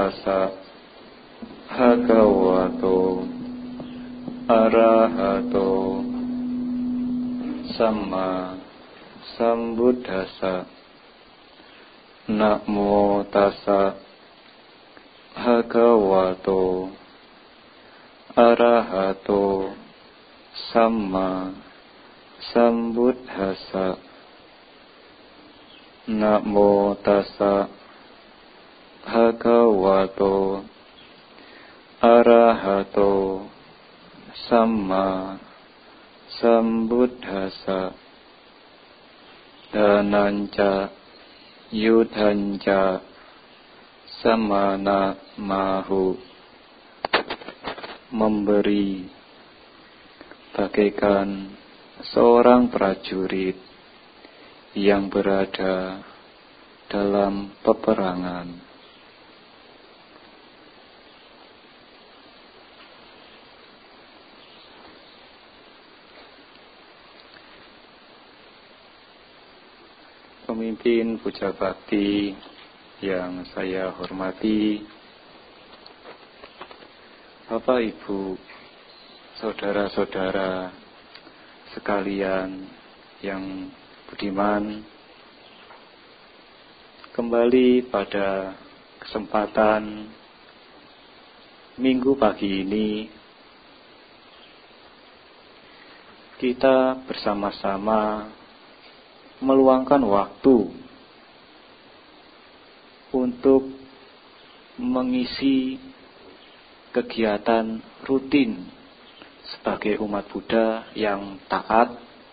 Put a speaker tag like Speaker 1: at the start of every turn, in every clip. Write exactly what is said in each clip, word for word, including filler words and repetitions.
Speaker 1: tassa bhagavato arahato samma sambuddhassa. Namo tassa bhagavato arahato samma sambuddhassa. Namo tassa bhagavato arahato samma sambuddhassa. Dananca yudhanca samana mahu. Memberi bagaikan seorang prajurit yang berada dalam peperangan. Pemimpin Puja Bakti yang saya hormati, Bapak Ibu, saudara-saudara sekalian yang budiman, kembali pada kesempatan Minggu pagi ini kita bersama-sama meluangkan waktu untuk mengisi kegiatan rutin sebagai umat Buddha yang taat,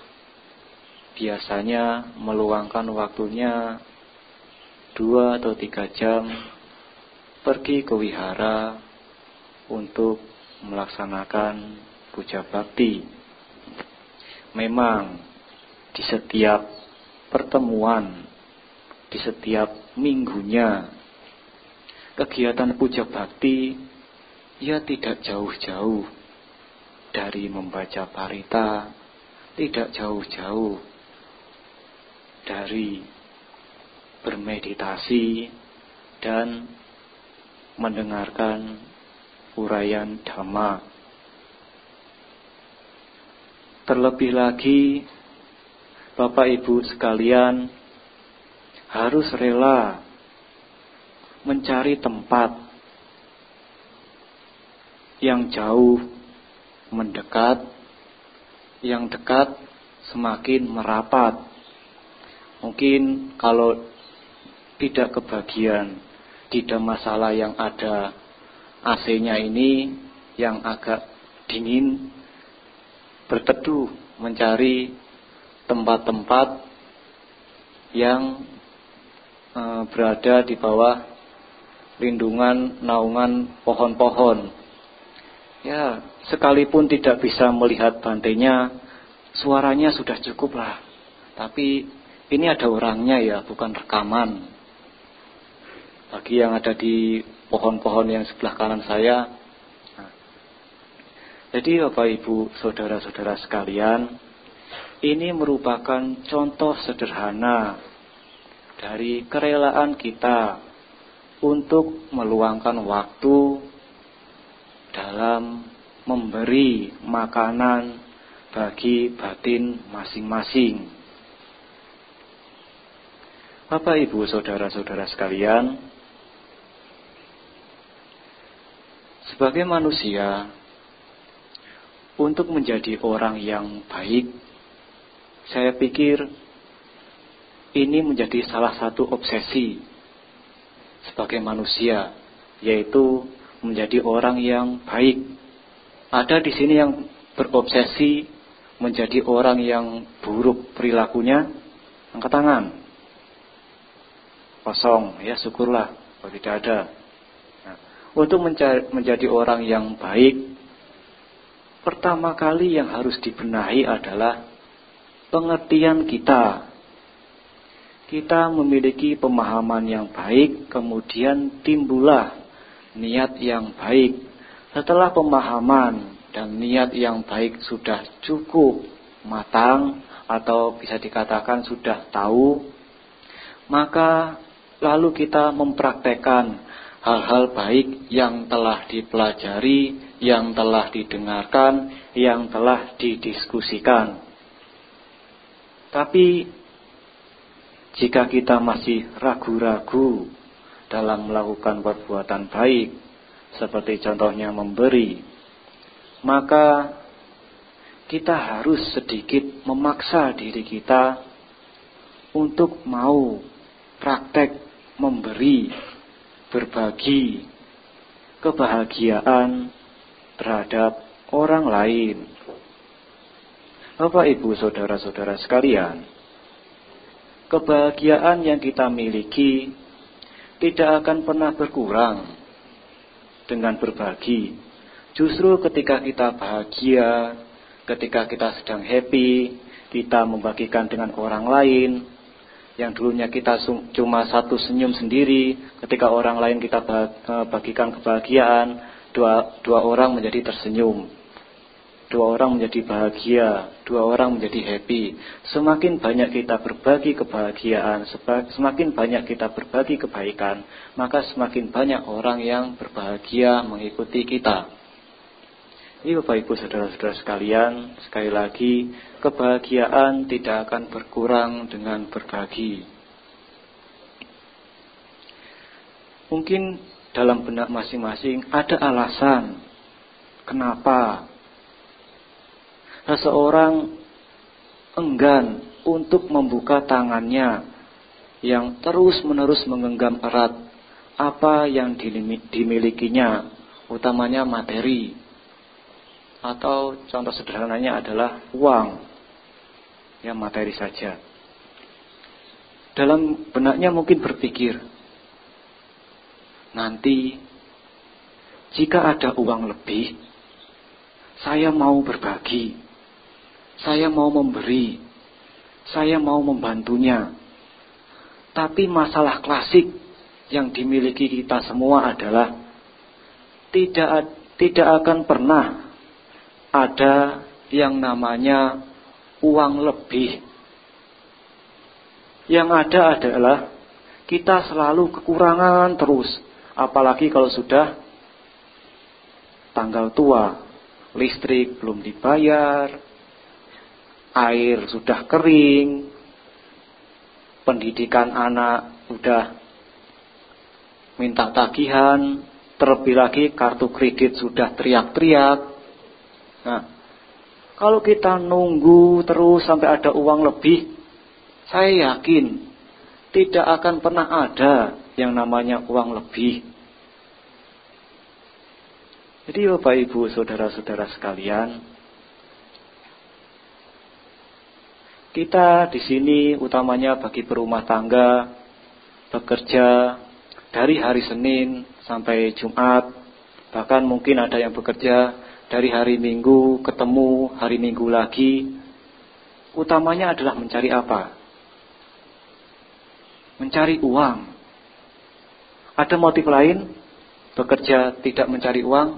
Speaker 1: biasanya meluangkan waktunya dua atau tiga jam pergi ke wihara untuk melaksanakan puja bakti. Memang di setiap pertemuan, di setiap minggunya, kegiatan puja bakti ya tidak jauh-jauh dari membaca parita, tidak jauh-jauh dari bermeditasi dan mendengarkan uraian Dhamma. Terlebih lagi, Bapak Ibu sekalian harus rela mencari tempat yang jauh mendekat, yang dekat semakin merapat. Mungkin kalau tidak kebagian di Dhammasala yang ada A C-nya ini yang agak dingin, berteduh mencari tempat-tempat yang e, berada di bawah lindungan naungan pohon-pohon. Ya, sekalipun tidak bisa melihat bantainya, suaranya sudah cukup lah. Tapi ini ada orangnya ya, bukan rekaman. Bagi yang ada di pohon-pohon yang sebelah kanan saya. Nah, jadi Bapak Ibu, saudara-saudara sekalian, ini merupakan contoh sederhana dari kerelaan kita untuk meluangkan waktu dalam memberi makanan bagi batin masing-masing. Bapak Ibu saudara-saudara sekalian, sebagai manusia, untuk menjadi orang yang baik, saya pikir ini menjadi salah satu obsesi sebagai manusia, yaitu menjadi orang yang baik. Ada di sini yang berobsesi menjadi orang yang buruk perilakunya, angkat tangan. Kosong, ya syukurlah kalau tidak ada. Nah, untuk mencari, menjadi orang yang baik, pertama kali yang harus dibenahi adalah pengertian kita. Kita memiliki pemahaman yang baik, kemudian timbullah niat yang baik. Setelah pemahaman dan niat yang baik sudah cukup matang, atau bisa dikatakan sudah tahu, maka lalu kita mempraktekkan hal-hal baik yang telah dipelajari, yang telah didengarkan, yang telah didiskusikan. Tapi jika kita masih ragu-ragu dalam melakukan perbuatan baik, seperti contohnya memberi, maka kita harus sedikit memaksa diri kita untuk mau praktek memberi, berbagi kebahagiaan terhadap orang lain. Bapak, Ibu, saudara-saudara sekalian, kebahagiaan yang kita miliki tidak akan pernah berkurang dengan berbagi. Justru ketika kita bahagia, ketika kita sedang happy, kita membagikan dengan orang lain. Yang dulunya kita cuma satu senyum sendiri, ketika orang lain kita bagikan kebahagiaan, dua, dua orang menjadi tersenyum, dua orang menjadi bahagia, dua orang menjadi happy. Semakin banyak kita berbagi kebahagiaan, semakin banyak kita berbagi kebaikan, maka semakin banyak orang yang berbahagia mengikuti kita. Ini Bapak, Ibu, saudara-saudara sekalian, sekali lagi, kebahagiaan tidak akan berkurang dengan berbagi. Mungkin dalam benak masing-masing ada alasan kenapa seseorang enggan untuk membuka tangannya yang terus-menerus menggenggam erat apa yang dimilikinya, utamanya materi. Atau contoh sederhananya adalah uang, ya materi saja. Dalam benaknya mungkin berpikir, nanti jika ada uang lebih, saya mau berbagi, saya mau memberi, saya mau membantunya. Tapi masalah klasik yang dimiliki kita semua adalah tidak tidak akan pernah ada yang namanya uang lebih. Yang ada adalah kita selalu kekurangan terus. Apalagi kalau sudah tanggal tua, listrik belum dibayar, air sudah kering, pendidikan anak sudah minta tagihan, terlebih lagi kartu kredit sudah teriak-teriak. Nah, kalau kita nunggu terus sampai ada uang lebih, saya yakin tidak akan pernah ada yang namanya uang lebih. Jadi Bapak, Ibu, saudara-saudara sekalian, kita di sini utamanya bagi berumah tangga, bekerja dari hari Senin sampai Jumat, bahkan mungkin ada yang bekerja dari hari Minggu ketemu hari Minggu lagi. Utamanya adalah mencari apa? Mencari uang. Ada motif lain bekerja tidak mencari uang?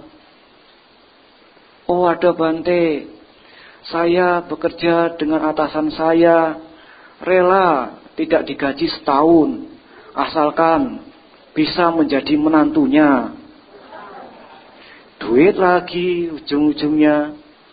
Speaker 1: Oh, ada, Bante. Saya bekerja dengan atasan saya, rela tidak digaji setahun, asalkan bisa menjadi menantunya. Duit lagi ujung-ujungnya.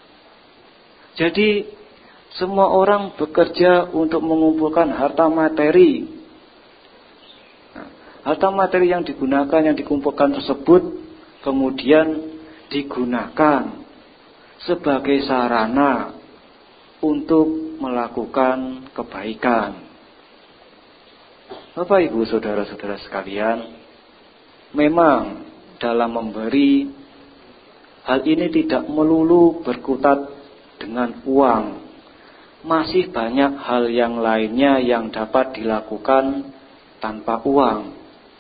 Speaker 1: Jadi semua orang bekerja untuk mengumpulkan harta materi. Nah, harta materi yang digunakan, yang dikumpulkan tersebut kemudian digunakan sebagai sarana untuk melakukan kebaikan. Bapak, Ibu, saudara-saudara sekalian, memang dalam memberi, hal ini tidak melulu berkutat dengan uang. Masih banyak hal yang lainnya yang dapat dilakukan tanpa uang.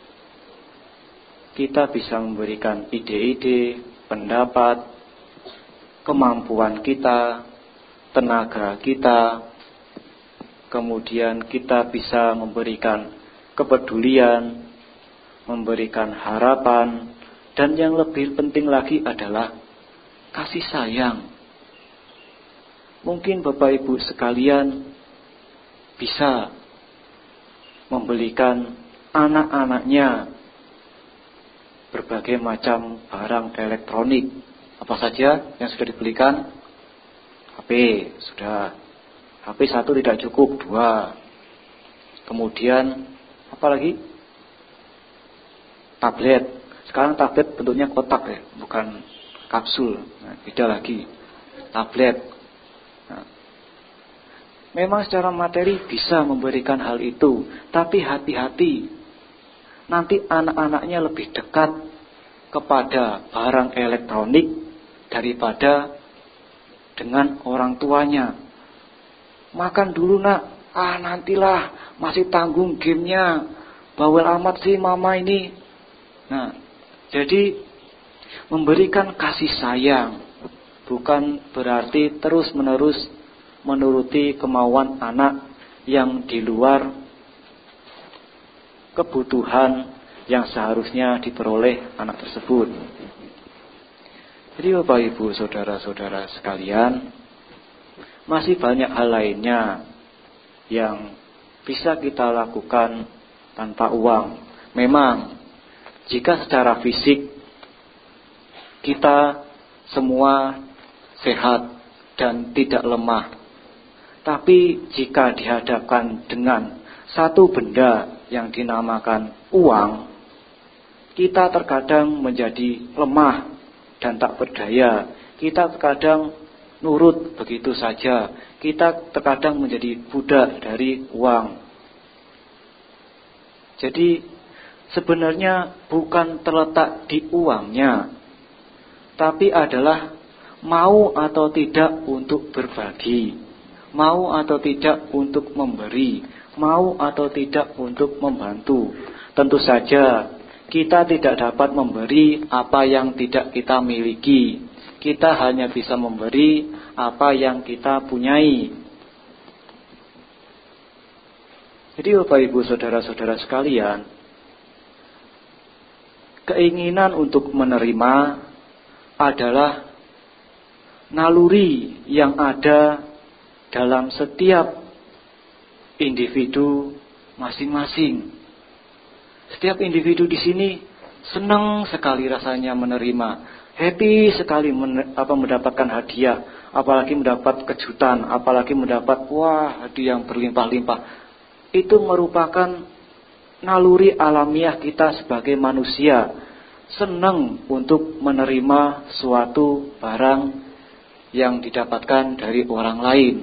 Speaker 1: Kita bisa memberikan ide-ide, pendapat, kemampuan kita, tenaga kita. Kemudian kita bisa memberikan kepedulian, memberikan harapan. Dan yang lebih penting lagi adalah kasih sayang. Mungkin Bapak Ibu sekalian bisa membelikan anak-anaknya berbagai macam barang elektronik. Apa saja yang sudah dibelikan? H P, sudah. H P satu tidak cukup, dua. Kemudian, apa lagi? Tablet. Sekarang tablet bentuknya kotak ya, bukan kapsul. Nah, beda lagi. Tablet. Nah, memang secara materi bisa memberikan hal itu, tapi hati-hati. Nanti anak-anaknya lebih dekat kepada barang elektronik daripada dengan orang tuanya. Makan dulu nak, ah nantilah, masih tanggung gamenya, bawel amat sih mama ini. Nah, jadi memberikan kasih sayang bukan berarti terus-menerus menuruti kemauan anak yang di luar kebutuhan yang seharusnya diperoleh anak tersebut. Jadi Bapak Ibu saudara-saudara sekalian, masih banyak hal lainnya yang bisa kita lakukan tanpa uang. Memang jika secara fisik kita semua sehat dan tidak lemah, tapi jika dihadapkan dengan satu benda yang dinamakan uang, kita terkadang menjadi lemah dan tak berdaya. Kita terkadang nurut begitu saja. Kita terkadang menjadi budak dari uang. Jadi sebenarnya bukan terletak di uangnya, tapi adalah mau atau tidak untuk berbagi, mau atau tidak untuk memberi, mau atau tidak untuk membantu. Tentu saja kita tidak dapat memberi apa yang tidak kita miliki. Kita hanya bisa memberi apa yang kita punyai. Jadi Bapak Ibu saudara-saudara sekalian, keinginan untuk menerima adalah naluri yang ada dalam setiap individu masing-masing. Setiap individu di sini senang sekali rasanya menerima, happy sekali men, apa, mendapatkan hadiah, apalagi mendapat kejutan, apalagi mendapat wah hadiah yang berlimpah-limpah. Itu merupakan naluri alamiah kita sebagai manusia, senang untuk menerima suatu barang yang didapatkan dari orang lain.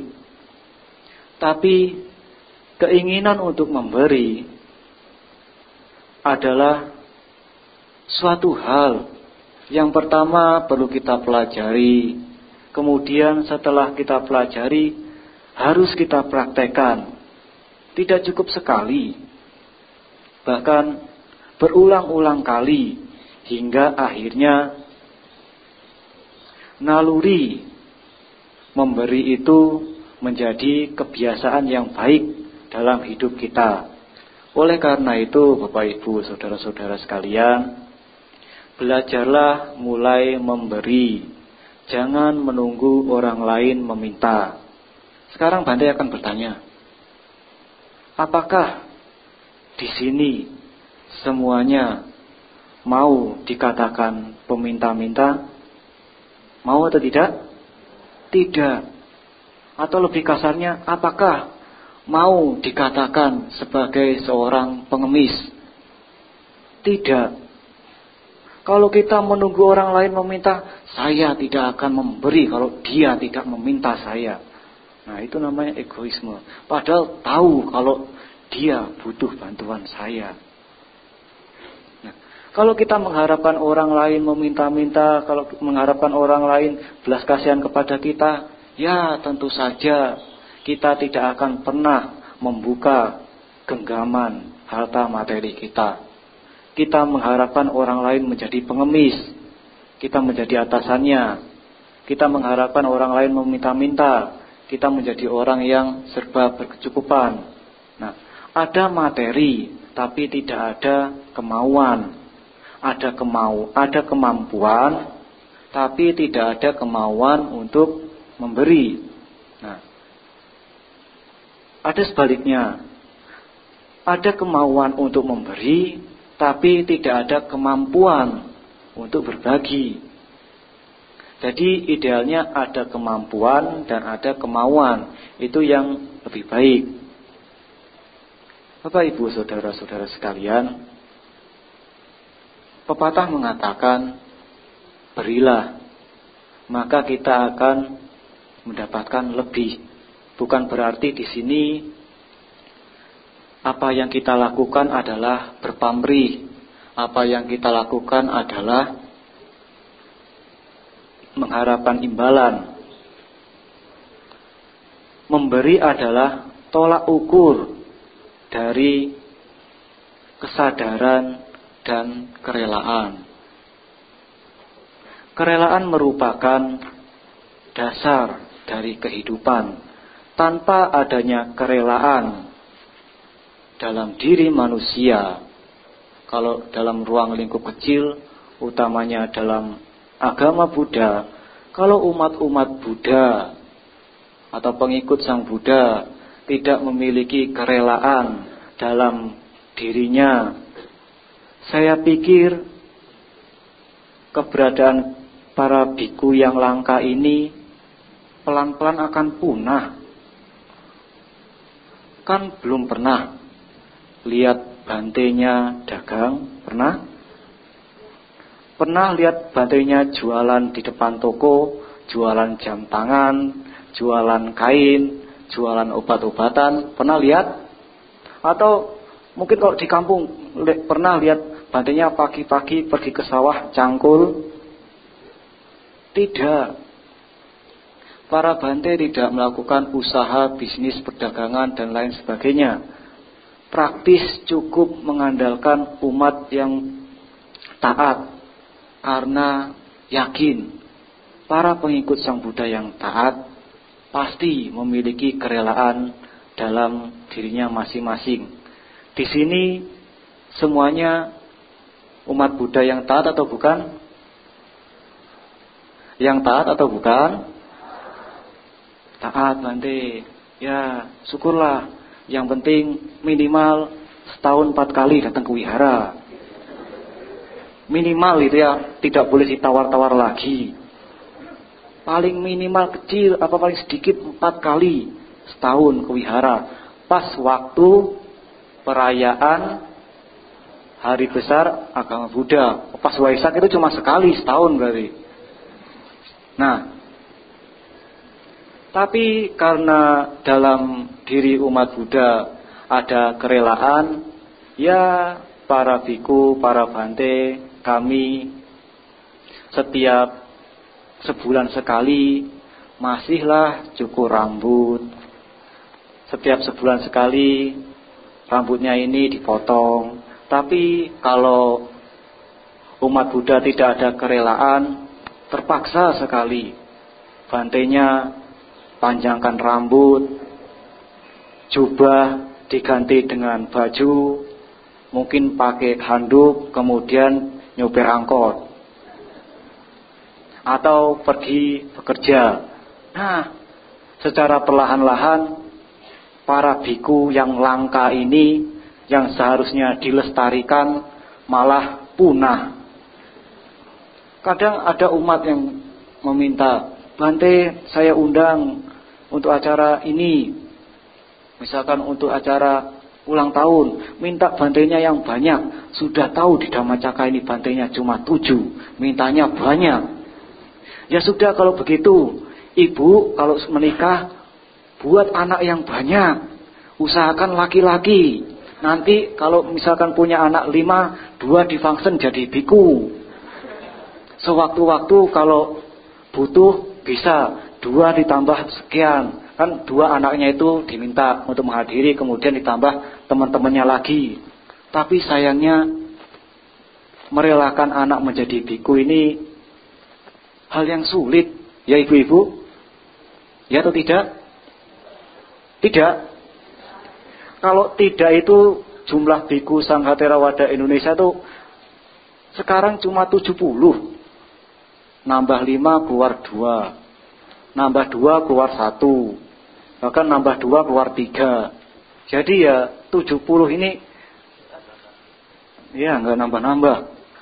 Speaker 1: Tapi keinginan untuk memberi adalah suatu hal yang pertama perlu kita pelajari. Kemudian setelah kita pelajari, harus kita praktekkan. Tidak cukup sekali, bahkan berulang-ulang kali, hingga akhirnya naluri memberi itu menjadi kebiasaan yang baik dalam hidup kita. Oleh karena itu Bapak Ibu saudara-saudara sekalian, belajarlah mulai memberi. Jangan menunggu orang lain meminta. Sekarang Bante akan bertanya, apakah di sini semuanya mau dikatakan peminta-minta? Mau atau tidak? Tidak. Atau lebih kasarnya, apakah mau dikatakan sebagai seorang pengemis? Tidak. Kalau kita menunggu orang lain meminta, saya tidak akan memberi kalau dia tidak meminta saya. Nah, itu namanya egoisme. Padahal tahu kalau dia butuh bantuan saya. Nah, kalau kita mengharapkan orang lain meminta-minta, kalau mengharapkan orang lain belas kasihan kepada kita, ya tentu saja kita tidak akan pernah membuka genggaman harta materi kita. Kita mengharapkan orang lain menjadi pengemis, kita menjadi atasannya. Kita mengharapkan orang lain meminta-minta, kita menjadi orang yang serba berkecukupan. Nah, ada materi tapi tidak ada kemauan. Ada kemau, ada kemampuan tapi tidak ada kemauan untuk memberi. Nah, ada sebaliknya. Ada kemauan untuk memberi tapi tidak ada kemampuan untuk berbagi. Jadi idealnya ada kemampuan dan ada kemauan. Itu yang lebih baik. Bapak, Ibu, saudara-saudara sekalian, pepatah mengatakan, berilah, maka kita akan mendapatkan lebih. Bukan berarti di sini apa yang kita lakukan adalah berpamrih. Apa yang kita lakukan adalah mengharapkan imbalan. Memberi adalah tolak ukur dari kesadaran dan kerelaan. Kerelaan merupakan dasar dari kehidupan. Tanpa adanya kerelaan dalam diri manusia, kalau dalam ruang lingkup kecil, utamanya dalam agama Buddha, kalau umat-umat Buddha atau pengikut Sang Buddha tidak memiliki kerelaan dalam dirinya, saya pikir keberadaan para biku yang langka ini pelan-pelan akan punah. Kan belum pernah lihat bantenya dagang, pernah? Pernah lihat bantenya jualan di depan toko, jualan jam tangan, jualan kain, jualan obat-obatan, pernah lihat? Atau mungkin kalau di kampung pernah lihat bantenya pagi-pagi pergi ke sawah cangkul? Tidak. Para bante tidak melakukan usaha, bisnis, perdagangan, dan lain sebagainya. Praktis cukup mengandalkan umat yang taat. Karena yakin para pengikut Sang Buddha yang taat pasti memiliki kerelaan dalam dirinya masing-masing. Di sini semuanya umat Buddha yang taat atau bukan? Yang taat atau bukan? Taat, Bante. Ya, syukurlah. Yang penting minimal setahun empat kali datang ke wihara. Minimal itu ya, tidak boleh ditawar-tawar lagi. Paling minimal kecil, apa paling sedikit empat kali setahun ke wihara. Pas waktu perayaan hari besar agama Buddha. Pas Waisak itu cuma sekali setahun berarti. Nah, tapi karena dalam diri umat Buddha ada kerelaan, ya para biku, para bante, kami setiap sebulan sekali masihlah cukur rambut. Setiap sebulan sekali rambutnya ini dipotong. Tapi kalau umat Buddha tidak ada kerelaan, terpaksa sekali bantenya panjangkan rambut, jubah diganti dengan baju, mungkin pakai handuk, kemudian nyopir angkot atau pergi bekerja. Nah, secara perlahan-lahan para biku yang langka ini yang seharusnya dilestarikan malah punah. Kadang ada umat yang meminta, Bante, saya undang untuk acara ini, misalkan untuk acara ulang tahun, minta bantenya yang banyak. Sudah tahu di Dhammacakka ini bantenya cuma tujuh, mintanya banyak. Ya sudah, kalau begitu ibu kalau menikah buat anak yang banyak, usahakan laki-laki. Nanti kalau misalkan punya anak lima, dua difungsen jadi biku. Sewaktu-waktu kalau butuh bisa dua ditambah sekian. Kan dua anaknya itu diminta untuk menghadiri, kemudian ditambah teman-temannya lagi. Tapi sayangnya merelakan anak menjadi biku ini hal yang sulit. Ya ibu-ibu? Ya atau tidak? Tidak. Kalau tidak itu jumlah biku Sangha Theravada Indonesia itu sekarang cuma tujuh puluh. Nambah lima keluar dua. Nambah dua keluar satu. Bahkan nambah dua keluar tiga. Jadi ya tujuh puluh ini Ya, nggak nambah-nambah.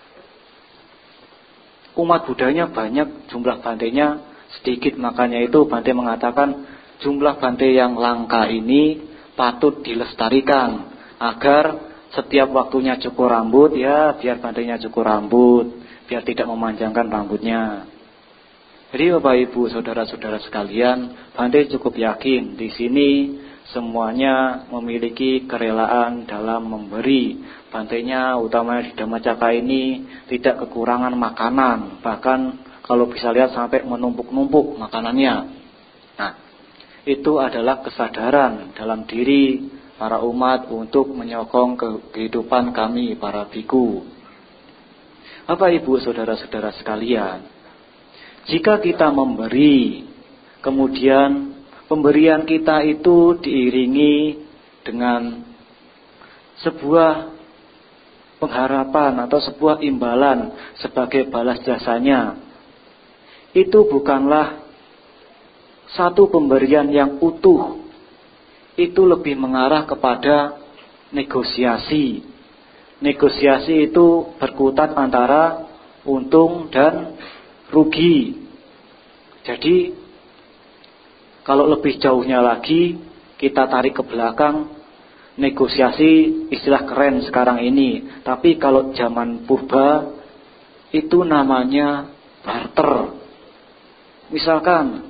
Speaker 1: Umat Budanya banyak, jumlah bantainya sedikit. Makanya itu Bante mengatakan jumlah bantai yang langka ini patut dilestarikan agar setiap waktunya cukur rambut, ya biar bantainya cukur rambut, biar tidak memanjangkan rambutnya. Jadi Bapak Ibu, saudara-saudara sekalian, Bante cukup yakin di sini semuanya memiliki kerelaan dalam memberi. Bantainya utamanya di Dhammacakka ini tidak kekurangan makanan, bahkan kalau bisa lihat sampai menumpuk-numpuk makanannya. Nah, itu adalah kesadaran dalam diri para umat untuk menyokong kehidupan kami para biku. Bapak Ibu, saudara-saudara sekalian, jika kita memberi, kemudian pemberian kita itu diiringi dengan sebuah pengharapan atau sebuah imbalan sebagai balas jasanya, itu bukanlah satu pemberian yang utuh. Itu lebih mengarah kepada negosiasi. Negosiasi itu berkutat antara untung dan rugi. Jadi kalau lebih jauhnya lagi kita tarik ke belakang, negosiasi istilah keren sekarang ini. Tapi kalau zaman purba itu namanya barter. Misalkan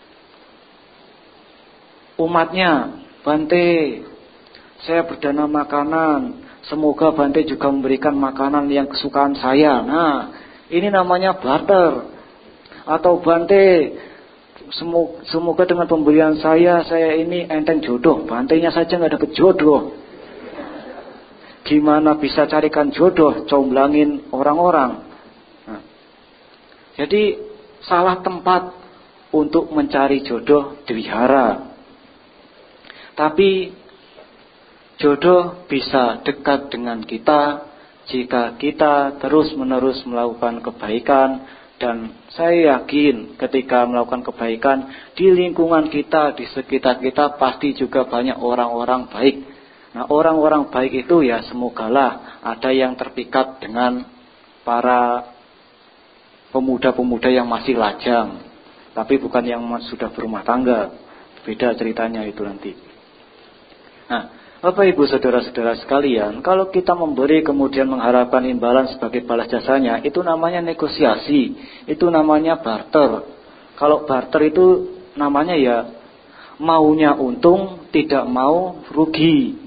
Speaker 1: umatnya, Bante, saya berdana makanan, semoga Bante juga memberikan makanan yang kesukaan saya. Nah, ini namanya barter. Atau Bante, semoga dengan pemberian saya, saya ini enteng jodoh. Bantenya saja nggak dapet jodoh. Gimana bisa carikan jodoh, comblangin orang-orang. Nah, jadi salah tempat untuk mencari jodoh dipelihara. Tapi jodoh bisa dekat dengan kita jika kita terus-menerus melakukan kebaikan. Dan saya yakin ketika melakukan kebaikan di lingkungan kita, di sekitar kita pasti juga banyak orang-orang baik. Nah, orang-orang baik itu ya semogalah ada yang terpikat dengan para pemuda-pemuda yang masih lajang, tapi bukan yang sudah berumah tangga. Beda ceritanya itu nanti. Nah, Bapak Ibu saudara-saudara sekalian, kalau kita memberi kemudian mengharapkan imbalan sebagai balas jasanya, itu namanya negosiasi, itu namanya barter. Kalau barter itu namanya ya maunya untung, tidak mau rugi.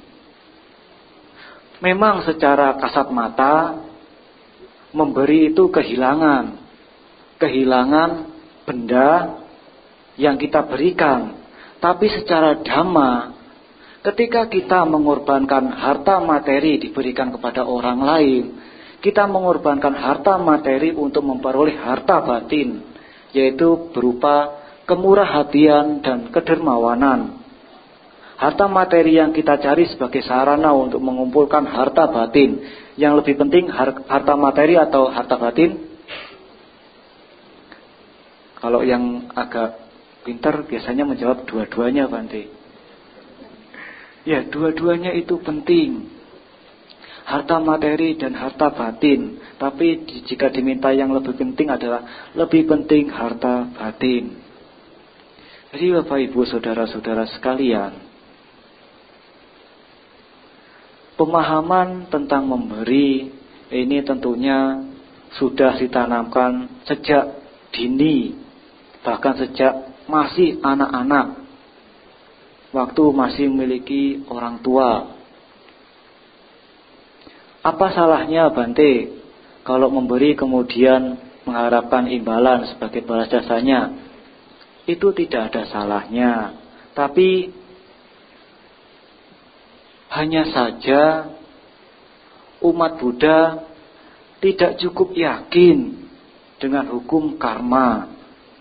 Speaker 1: Memang secara kasat mata memberi itu kehilangan, kehilangan benda yang kita berikan. Tapi secara dhamma, ketika kita mengorbankan harta materi diberikan kepada orang lain, kita mengorbankan harta materi untuk memperoleh harta batin, yaitu berupa kemurahhatian dan kedermawanan. Harta materi yang kita cari sebagai sarana untuk mengumpulkan harta batin. Yang lebih penting harta materi atau harta batin? Kalau yang agak pintar biasanya menjawab dua-duanya, Bante. Ya, dua-duanya itu penting. Harta materi dan harta batin. Tapi jika diminta yang lebih penting adalah lebih penting harta batin. Jadi Bapak Ibu saudara-saudara sekalian, pemahaman tentang memberi ini tentunya sudah ditanamkan sejak dini, bahkan sejak masih anak-anak, waktu masih memiliki orang tua. Apa salahnya Bante kalau memberi kemudian mengharapkan imbalan sebagai balas jasanya? Itu tidak ada salahnya. Tapi hanya saja umat Buddha tidak cukup yakin dengan hukum karma.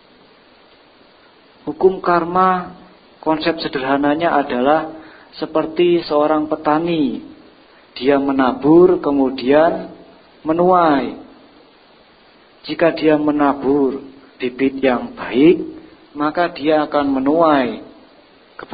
Speaker 1: Hukum karma, konsep sederhananya adalah seperti seorang petani. Dia menabur kemudian menuai. Jika dia menabur bibit yang baik, maka dia akan menuai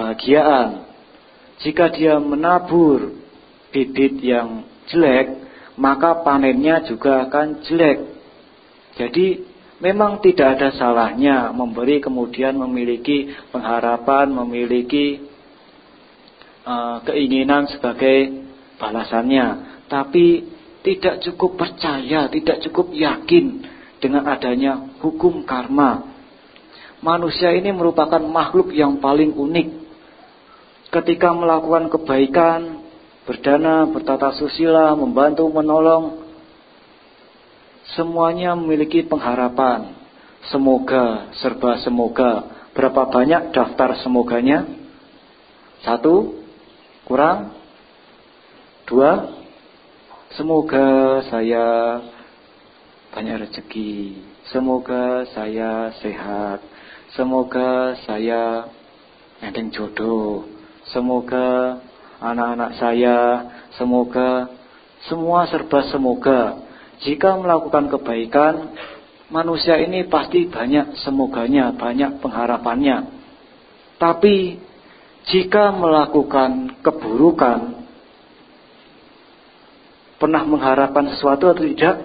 Speaker 1: kebahagiaan. Jika dia menabur bibit yang jelek, maka panennya juga akan jelek. Jadi memang tidak ada salahnya memberi kemudian memiliki pengharapan, memiliki uh, keinginan sebagai balasannya. Tapi tidak cukup percaya, tidak cukup yakin dengan adanya hukum karma. Manusia ini merupakan makhluk yang paling unik. Ketika melakukan kebaikan, berdana, bertata susila, membantu, menolong, semuanya memiliki pengharapan. Semoga, serba semoga. Berapa banyak daftar semoganya? Satu? Kurang? Dua? Semoga saya banyak rezeki. Semoga saya sehat. Semoga saya enteng jodoh. Semoga anak-anak saya. Semoga, semua serba semoga. Jika melakukan kebaikan, manusia ini pasti banyak semoganya, banyak pengharapannya. Tapi jika melakukan keburukan, pernah mengharapkan sesuatu atau tidak?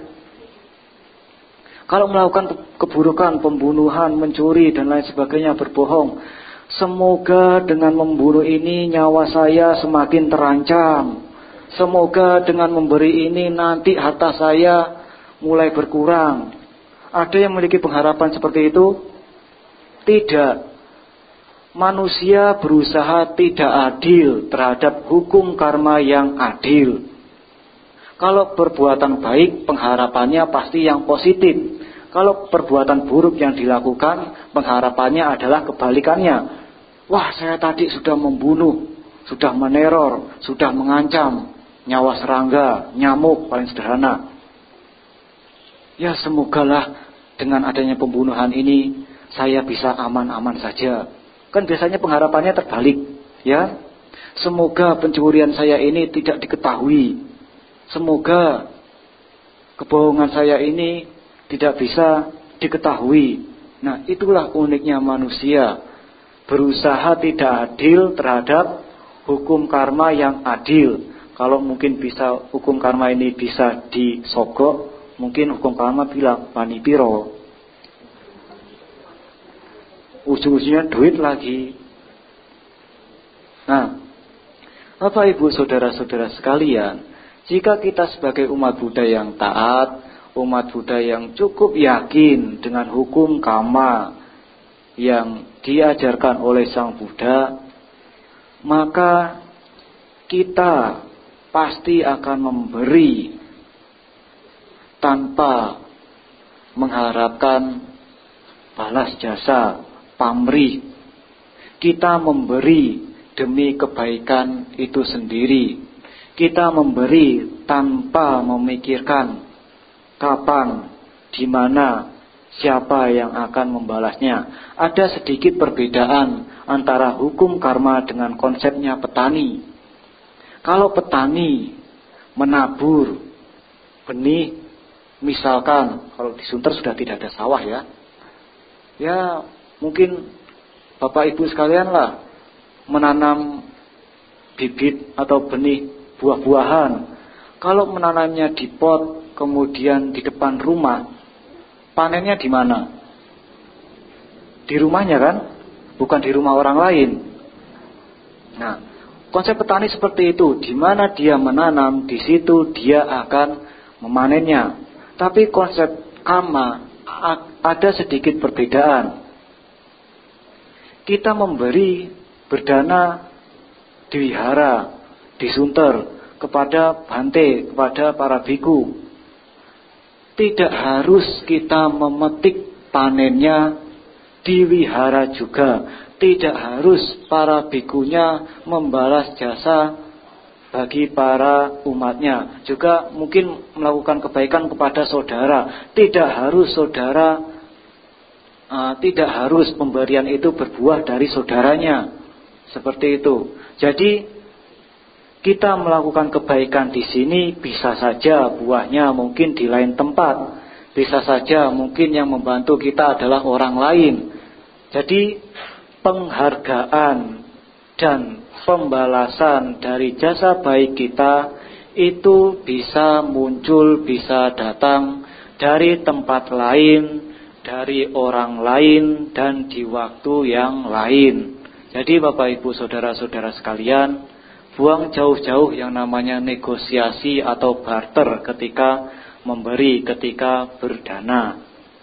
Speaker 1: Kalau melakukan keburukan, pembunuhan, mencuri dan lain sebagainya, berbohong, semoga dengan membunuh ini nyawa saya semakin terancam. Semoga dengan memberi ini nanti harta saya mulai berkurang. Ada yang memiliki pengharapan seperti itu? Tidak. Manusia berusaha tidak adil terhadap hukum karma yang adil. Kalau perbuatan baik, pengharapannya pasti yang positif. Kalau perbuatan buruk yang dilakukan, pengharapannya adalah kebalikannya. Wah, saya tadi sudah membunuh, sudah meneror, sudah mengancam nyawa serangga, nyamuk paling sederhana. Ya semogalah dengan adanya pembunuhan ini saya bisa aman-aman saja. Kan biasanya pengharapannya terbalik, ya. Semoga pencurian saya ini tidak diketahui. Semoga kebohongan saya ini tidak bisa diketahui. Nah, itulah uniknya manusia. Berusaha tidak adil terhadap hukum karma yang adil. Kalau mungkin bisa hukum karma ini bisa disogok, mungkin hukum karma bilang panipiro. Ujung-ujungnya duit lagi. Nah, Bapak Ibu saudara-saudara sekalian, jika kita sebagai umat Buddha yang taat, umat Buddha yang cukup yakin dengan hukum karma yang diajarkan oleh Sang Buddha, maka kita pasti akan memberi tanpa mengharapkan balas jasa, pamrih. Kita memberi demi kebaikan itu sendiri. Kita memberi tanpa memikirkan kapan, di mana, siapa yang akan membalasnya. Ada sedikit perbedaan antara hukum karma dengan konsepnya petani. Kalau petani menabur benih, misalkan kalau di Sunter sudah tidak ada sawah ya, ya mungkin Bapak Ibu sekalian lah menanam bibit atau benih buah-buahan. Kalau menanamnya di pot, kemudian di depan rumah, panennya di mana? Di rumahnya kan, bukan di rumah orang lain. Nah, konsep petani seperti itu, di mana dia menanam, di situ dia akan memanennya. Tapi konsep karma ada sedikit perbedaan. Kita memberi berdana di wihara, di Sunter, kepada bante, kepada para biku. Tidak harus kita memetik panennya di wihara juga. Tidak harus para bikunya membalas jasa bagi para umatnya. Juga mungkin melakukan kebaikan kepada saudara. Tidak harus saudara, uh, tidak harus pemberian itu berbuah dari saudaranya. Seperti itu. Jadi kita melakukan kebaikan di sini bisa saja buahnya mungkin di lain tempat. Bisa saja mungkin yang membantu kita adalah orang lain. Jadi penghargaan dan pembalasan dari jasa baik kita itu bisa muncul, bisa datang dari tempat lain, dari orang lain, dan di waktu yang lain. Jadi Bapak Ibu saudara-saudara sekalian, buang jauh-jauh yang namanya negosiasi atau barter ketika memberi, ketika berdana.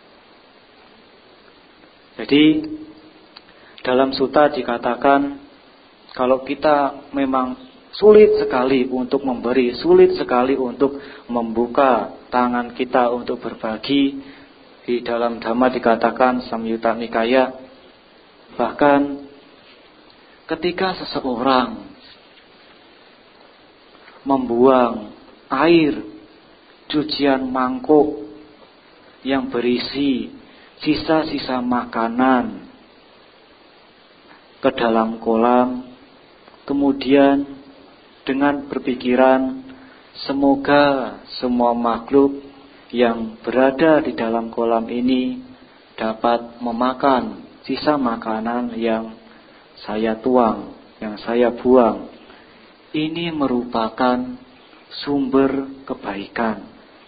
Speaker 1: Jadi dalam sutta dikatakan kalau kita memang sulit sekali untuk memberi, sulit sekali untuk membuka tangan kita untuk berbagi, di dalam Dhamma dikatakan Samyutta Nikaya, bahkan ketika seseorang membuang air cucian mangkuk yang berisi sisa-sisa makanan ke dalam kolam, kemudian dengan berpikiran semoga semua makhluk yang berada di dalam kolam ini dapat memakan sisa makanan yang saya tuang, yang saya buang. Ini merupakan sumber kebaikan.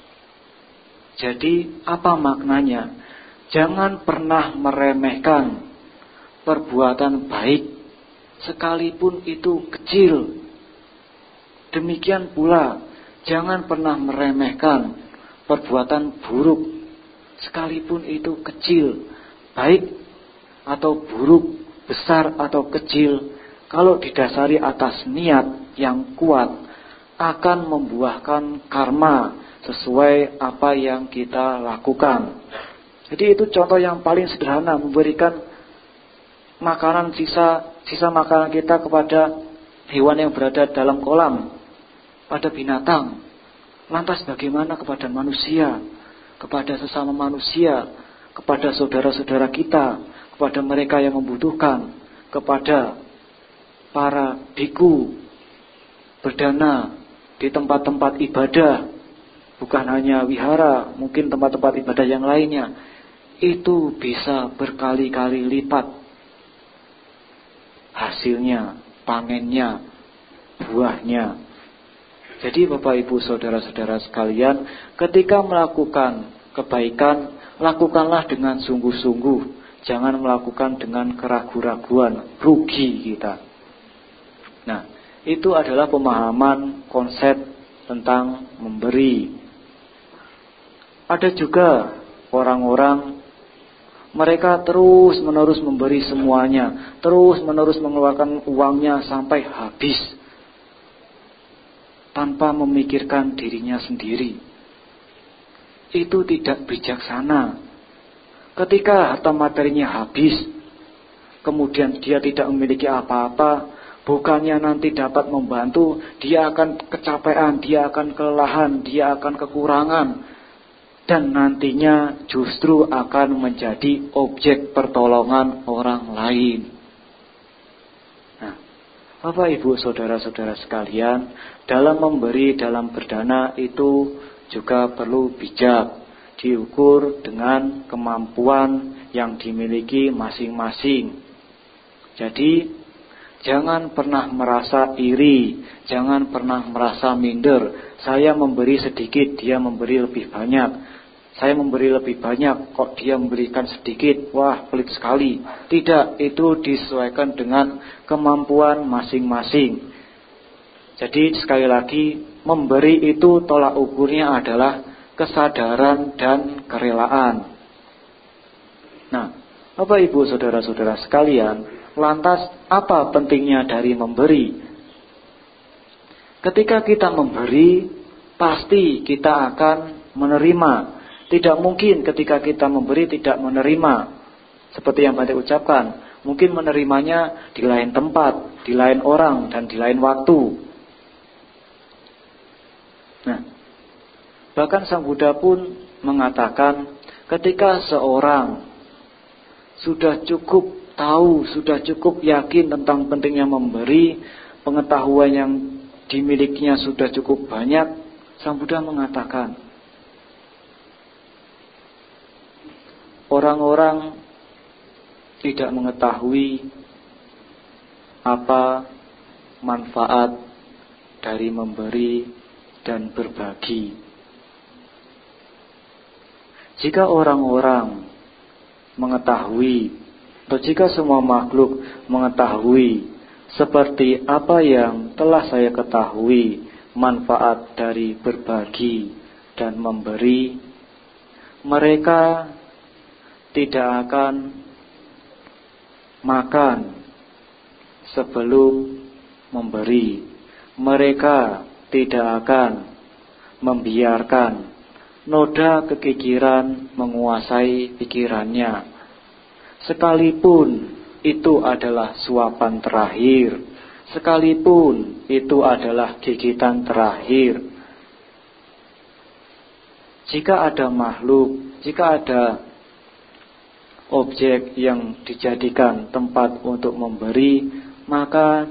Speaker 1: Jadi apa maknanya? Jangan pernah meremehkan perbuatan baik, sekalipun itu kecil. Demikian pula, jangan pernah meremehkan perbuatan buruk, sekalipun itu kecil. Baik atau buruk, besar atau kecil, kalau didasari atas niat yang kuat, akan membuahkan karma sesuai apa yang kita lakukan. Jadi itu contoh yang paling sederhana, memberikan makanan sisa sisa makanan kita kepada hewan yang berada dalam kolam, pada binatang. Lantas bagaimana kepada manusia, kepada sesama manusia, kepada saudara-saudara kita, kepada mereka yang membutuhkan, kepada para biku berdana di tempat-tempat ibadah, bukan hanya wihara, mungkin tempat-tempat ibadah yang lainnya, itu bisa berkali-kali lipat hasilnya, panennya, buahnya. Jadi Bapak Ibu saudara-saudara sekalian, ketika melakukan kebaikan, lakukanlah dengan sungguh-sungguh, jangan melakukan dengan keraguan-raguan, rugi kita. Nah, itu adalah pemahaman konsep tentang memberi. Ada juga orang-orang, mereka terus menerus memberi semuanya, terus menerus mengeluarkan uangnya sampai habis, tanpa memikirkan dirinya sendiri. Itu tidak bijaksana. Ketika harta materinya habis, kemudian dia tidak memiliki apa-apa, bukannya nanti dapat membantu, dia akan kecapean, dia akan kelelahan, dia akan kekurangan, dan nantinya justru akan menjadi objek pertolongan orang lain. Nah, Bapak Ibu saudara-saudara sekalian, dalam memberi, dalam berdana itu juga perlu bijak, diukur dengan kemampuan yang dimiliki masing-masing. Jadi jangan pernah merasa iri, jangan pernah merasa minder. Saya memberi sedikit, dia memberi lebih banyak. Saya memberi lebih banyak, kok dia memberikan sedikit, wah pelit sekali. Tidak, itu disesuaikan dengan kemampuan masing-masing. Jadi sekali lagi, memberi itu tolak ukurnya adalah kesadaran dan kerelaan. Nah, Bapak Ibu saudara-saudara sekalian, lantas apa pentingnya dari memberi? Ketika kita memberi, pasti kita akan menerima. Tidak mungkin ketika kita memberi tidak menerima. Seperti yang Bante ucapkan, mungkin menerimanya di lain tempat, di lain orang, dan di lain waktu. Nah, bahkan Sang Buddha pun mengatakan, ketika seorang sudah cukup tahu, sudah cukup yakin tentang pentingnya memberi, pengetahuan yang dimilikinya sudah cukup banyak, Sang Buddha mengatakan, orang-orang tidak mengetahui apa manfaat dari memberi dan berbagi. Jika orang-orang mengetahui, atau jika semua makhluk mengetahui seperti apa yang telah saya ketahui, manfaat dari berbagi dan memberi, mereka tidak akan makan sebelum memberi. Mereka tidak akan membiarkan noda kekikiran menguasai pikirannya, sekalipun itu adalah suapan terakhir, sekalipun itu adalah gigitan terakhir. Jika ada makhluk, jika ada objek yang dijadikan tempat untuk memberi, maka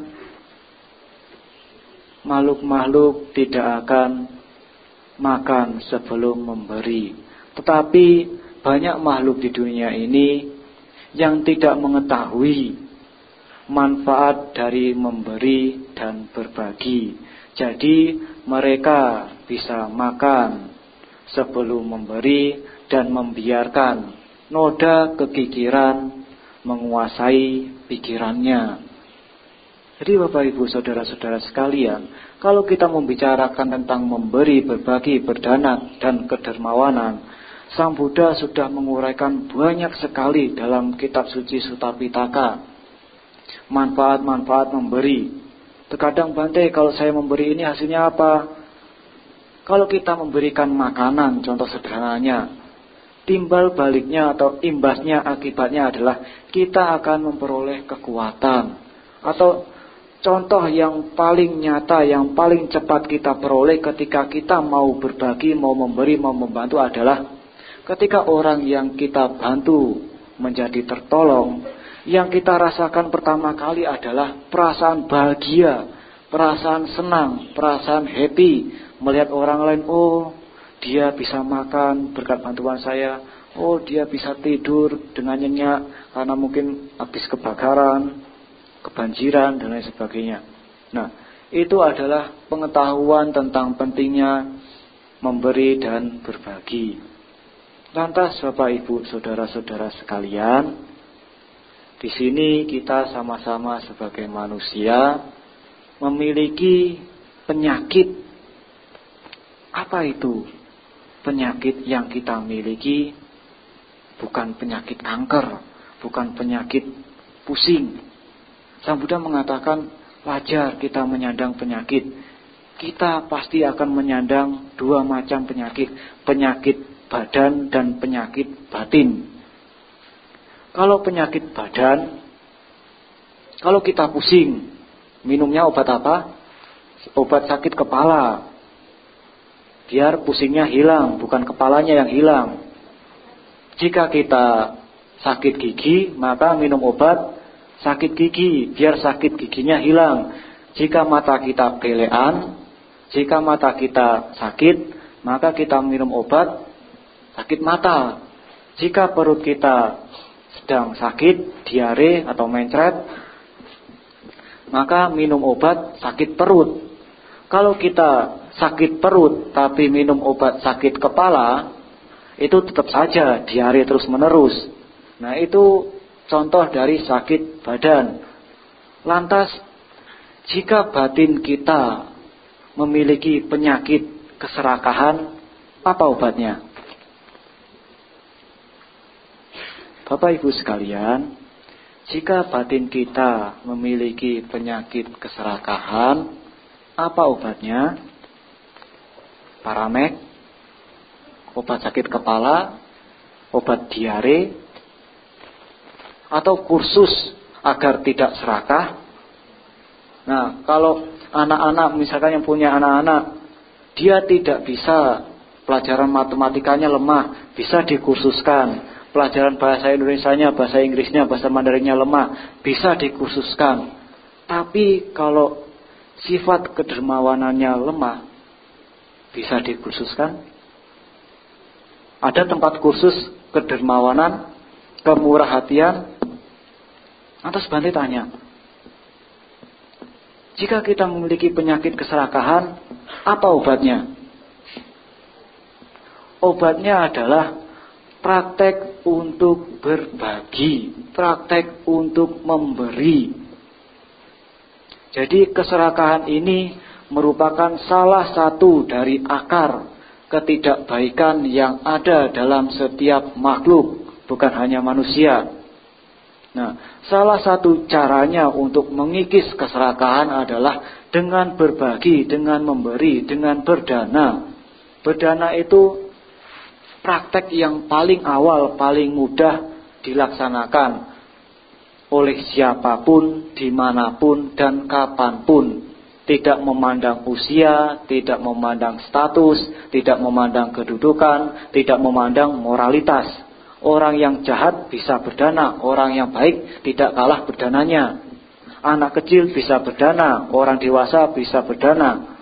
Speaker 1: makhluk-makhluk tidak akan makan sebelum memberi. Tetapi banyak makhluk di dunia ini yang tidak mengetahui manfaat dari memberi dan berbagi. Jadi mereka bisa makan sebelum memberi dan membiarkan noda kekikiran menguasai pikirannya. Jadi Bapak Ibu saudara-saudara sekalian, kalau kita membicarakan tentang memberi, berbagi, berdana, dan kedermawanan, Sang Buddha sudah menguraikan banyak sekali dalam kitab suci Sutta Pitaka. Manfaat-manfaat memberi. Terkadang Bante, kalau saya memberi ini hasilnya apa? Kalau kita memberikan makanan, contoh sederhananya, timbal baliknya atau imbasnya, akibatnya adalah kita akan memperoleh kekuatan. Atau contoh yang paling nyata, yang paling cepat kita peroleh ketika kita mau berbagi, mau memberi, mau membantu adalah ketika orang yang kita bantu menjadi tertolong, yang kita rasakan pertama kali adalah perasaan bahagia, perasaan senang, perasaan happy. Melihat orang lain, oh dia bisa makan berkat bantuan saya, oh dia bisa tidur dengan nyenyak karena mungkin habis kebakaran, kebanjiran, dan lain sebagainya. Nah, itu adalah pengetahuan tentang pentingnya memberi dan berbagi. Lantas Bapak Ibu saudara-saudara sekalian, di sini kita sama-sama sebagai manusia memiliki penyakit. Apa itu penyakit yang kita miliki? Bukan penyakit kanker, bukan penyakit pusing. Sang Buddha mengatakan wajar kita menyandang penyakit. Kita pasti akan menyandang dua macam penyakit, penyakit badan dan penyakit batin. Kalau penyakit badan, kalau kita pusing, minumnya obat apa? Obat sakit kepala. Biar pusingnya hilang, bukan kepalanya yang hilang. Jika kita sakit gigi, maka minum obat sakit gigi, biar sakit giginya hilang. Jika mata kita belean, jika mata kita sakit, maka kita minum obat sakit mata. Jika perut kita sedang sakit, diare atau mencret, maka minum obat sakit perut. Kalau kita sakit perut tapi minum obat sakit kepala, itu tetap saja diare terus menerus. Nah, itu contoh dari sakit badan. Lantas, jika batin kita memiliki penyakit keserakahan, apa obatnya? Bapak Ibu sekalian, jika batin kita memiliki penyakit keserakahan, apa obatnya? Paramek, obat sakit kepala, obat diare, atau kursus agar tidak serakah. Nah, kalau anak-anak misalkan yang punya anak-anak, dia tidak bisa, pelajaran matematikanya lemah, bisa dikursuskan. Pelajaran bahasa Indonesianya, bahasa Inggrisnya, bahasa Mandarinnya lemah, bisa dikursuskan. Tapi kalau sifat kedermawanannya lemah, bisa dikursuskan? Ada tempat kursus kedermawanan, kemurah hatian? Lantas Bante tanya, Jika kita memiliki penyakit keserakahan, apa obatnya? Obatnya adalah praktek untuk berbagi, praktek untuk memberi. Jadi keserakahan ini merupakan salah satu dari akar ketidakbaikan yang ada dalam setiap makhluk, bukan hanya manusia. Nah, salah satu caranya untuk mengikis keserakahan adalah dengan berbagi, dengan memberi, dengan berdana. Berdana itu praktek yang paling awal, paling mudah dilaksanakan oleh siapapun, dimanapun, dan kapanpun. Tidak memandang usia, tidak memandang status, tidak memandang kedudukan, tidak memandang moralitas. Orang yang jahat bisa berdana, orang yang baik tidak kalah berdananya. Anak kecil bisa berdana, orang dewasa bisa berdana.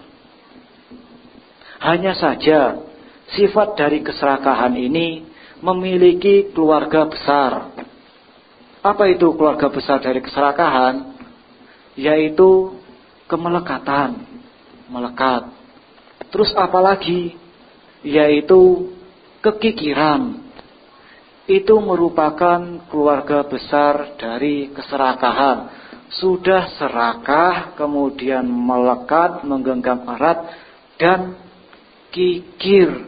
Speaker 1: Hanya saja sifat dari keserakahan ini memiliki keluarga besar. Apa itu keluarga besar dari keserakahan? Yaitu kemelekatan, melekat. Terus apa lagi? Yaitu kekikiran. Itu merupakan keluarga besar dari keserakahan. Sudah serakah, kemudian melekat, menggenggam erat, dan kikir,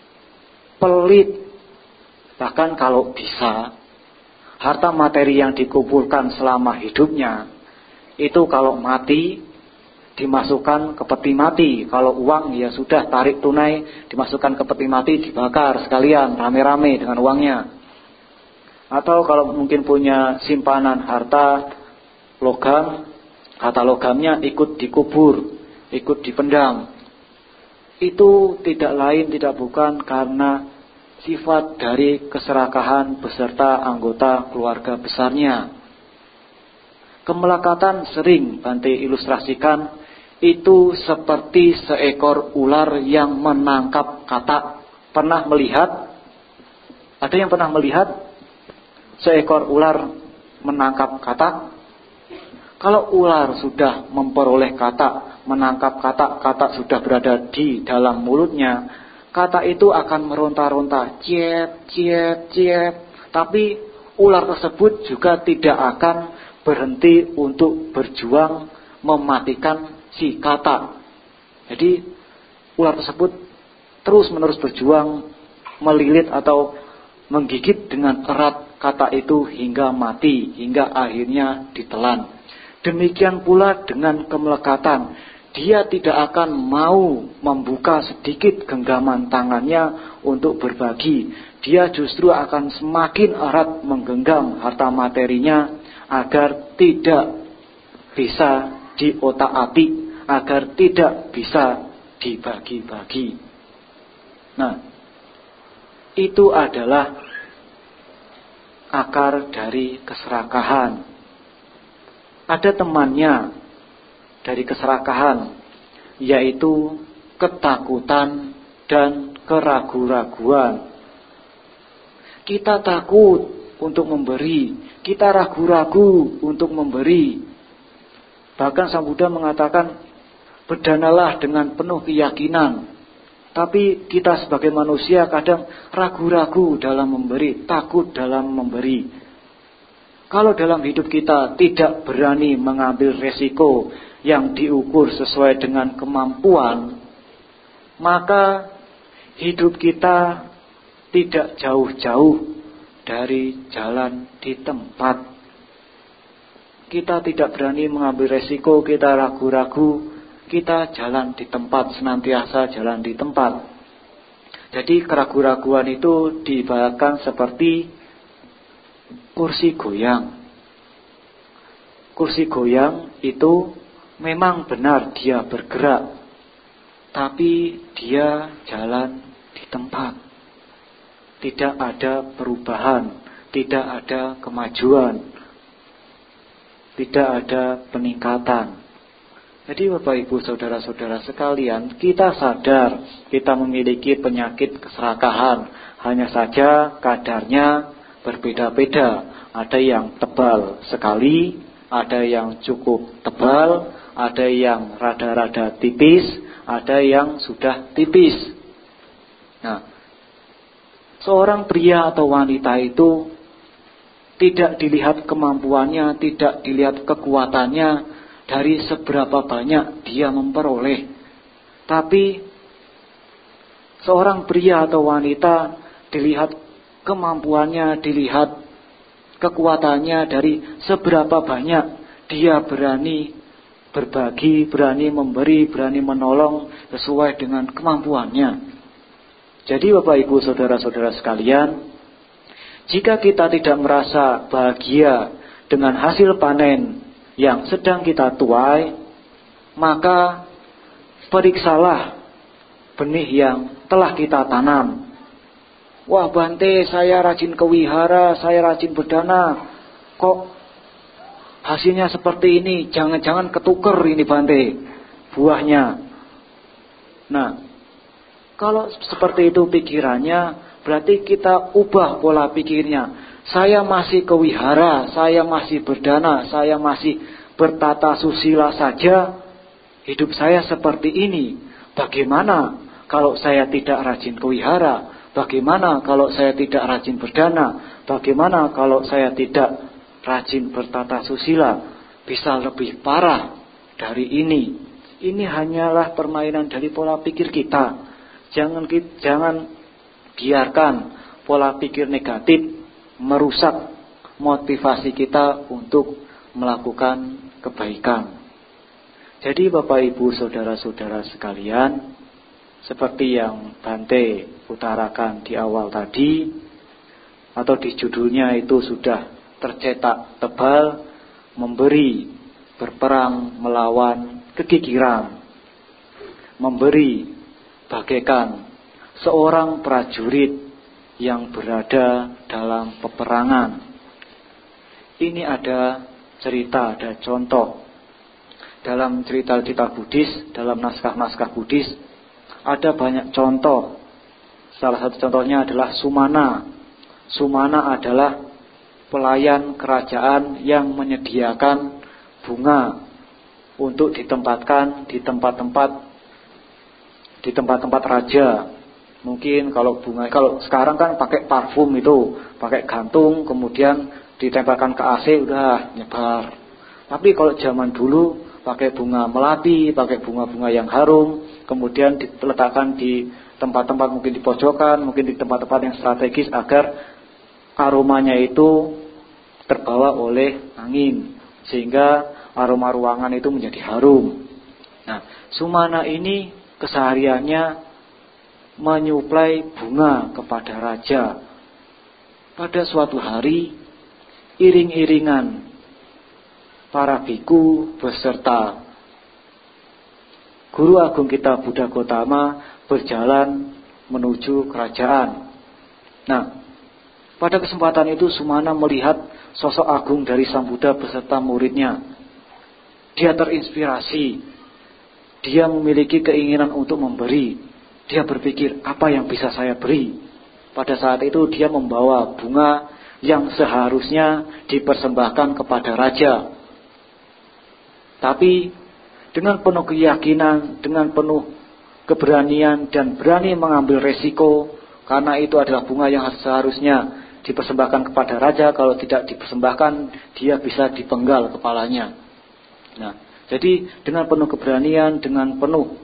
Speaker 1: pelit. Bahkan kalau bisa, harta materi yang dikumpulkan selama hidupnya, itu kalau mati, dimasukkan ke peti mati. Kalau uang, ya sudah, tarik tunai, dimasukkan ke peti mati, dibakar sekalian, rame-rame dengan uangnya. Atau kalau mungkin punya simpanan harta logam, harta logamnya ikut dikubur, ikut dipendam. Itu tidak lain tidak bukan karena sifat dari keserakahan beserta anggota keluarga besarnya. Kemelekatan sering Bante ilustrasikan itu seperti seekor ular yang menangkap katak. Pernah melihat? Ada yang pernah melihat seekor ular menangkap katak? Kalau ular sudah memperoleh katak, menangkap katak, katak sudah berada di dalam mulutnya, katak itu akan meronta-ronta, ciep, ciep, ciep. Tapi ular tersebut juga tidak akan berhenti untuk berjuang mematikan si katak. Jadi ular tersebut terus-menerus berjuang melilit atau menggigit dengan erat katak itu hingga mati, hingga akhirnya ditelan. Demikian pula dengan kemelekatan. Dia tidak akan mau membuka sedikit genggaman tangannya untuk berbagi. Dia justru akan semakin erat menggenggam harta materinya agar tidak bisa diotak-atik, agar tidak bisa dibagi-bagi. Nah, itu adalah akar dari keserakahan. Ada temannya dari keserakahan, yaitu ketakutan dan keraguan-raguan. Kita takut untuk memberi, kita ragu-ragu untuk memberi. Bahkan Sang Buddha mengatakan, berdanalah dengan penuh keyakinan. Tapi kita sebagai manusia kadang ragu-ragu dalam memberi, takut dalam memberi. Kalau dalam hidup kita tidak berani mengambil resiko yang diukur sesuai dengan kemampuan, maka hidup kita tidak jauh-jauh dari jalan di tempat. Kita tidak berani mengambil resiko, kita ragu-ragu, kita jalan di tempat, senantiasa jalan di tempat. Jadi keraguan-raguan itu diibaratkan seperti kursi goyang. Kursi goyang itu memang benar dia bergerak, tapi dia jalan di tempat. Tidak ada perubahan, tidak ada kemajuan, tidak ada peningkatan. Jadi Bapak Ibu saudara-saudara sekalian, kita sadar kita memiliki penyakit keserakahan. Hanya saja kadarnya berbeda-beda. Ada yang tebal sekali, ada yang cukup tebal, ada yang rada-rada tipis, ada yang sudah tipis. Nah, seorang pria atau wanita itu tidak dilihat kemampuannya, tidak dilihat kekuatannya dari seberapa banyak dia memperoleh. Tapi seorang pria atau wanita dilihat kemampuannya, dilihat kekuatannya dari seberapa banyak dia berani berbagi, berani memberi, berani menolong sesuai dengan kemampuannya. Jadi Bapak Ibu saudara-saudara sekalian, jika kita tidak merasa bahagia dengan hasil panen yang sedang kita tuai, maka periksalah benih yang telah kita tanam. Wah Bante, saya rajin ke wihara, saya rajin berdana, kok hasilnya seperti ini? Jangan-jangan ketuker ini Bante, buahnya. Nah, kalau seperti itu pikirannya, berarti kita ubah pola pikirnya. Saya masih ke wihara, saya masih berdana, saya masih bertata susila saja, hidup saya seperti ini. Bagaimana kalau saya tidak rajin ke wihara? Bagaimana kalau saya tidak rajin berdana? Bagaimana kalau saya tidak rajin bertata susila? Bisa lebih parah dari ini. Ini hanyalah permainan dari pola pikir kita. Jangan jangan biarkan pola pikir negatif merusak motivasi kita untuk melakukan kebaikan. Jadi Bapak Ibu saudara-saudara sekalian, seperti yang Bante utarakan di awal tadi, atau di judulnya itu sudah tercetak tebal, memberi, berperang melawan kekikiran. Memberi bagaikan seorang prajurit yang berada dalam peperangan. Ini ada cerita, ada contoh. Dalam cerita-cerita Buddhis, dalam naskah-naskah Buddhis, ada banyak contoh. Salah satu contohnya adalah Sumana. Sumana adalah pelayan kerajaan yang menyediakan bunga untuk ditempatkan di tempat-tempat di tempat-tempat raja. Mungkin kalau bunga, kalau sekarang kan pakai parfum itu, pakai gantung, kemudian ditempelkan ke A C udah nyebar. Tapi kalau zaman dulu pakai bunga melati, pakai bunga-bunga yang harum, kemudian diletakkan di tempat-tempat mungkin di pojokan, mungkin di tempat-tempat yang strategis agar aromanya itu terbawa oleh angin, sehingga aroma ruangan itu menjadi harum. Nah, Sumana ini kesehariannya menyuplai bunga kepada raja. Pada suatu hari, iring-iringan para biku beserta Guru Agung kita Buddha Gotama berjalan menuju kerajaan. Nah, pada kesempatan itu Sumana melihat sosok agung dari Sang Buddha beserta muridnya. Dia terinspirasi. Dia memiliki keinginan untuk memberi. Dia berpikir, apa yang bisa saya beri? Pada saat itu dia membawa bunga yang seharusnya dipersembahkan kepada raja. Tapi dengan penuh keyakinan, dengan penuh keberanian dan berani mengambil resiko, karena itu adalah bunga yang seharusnya dipersembahkan kepada raja. Kalau tidak dipersembahkan, dia bisa dipenggal kepalanya. Nah, jadi dengan penuh keberanian, dengan penuh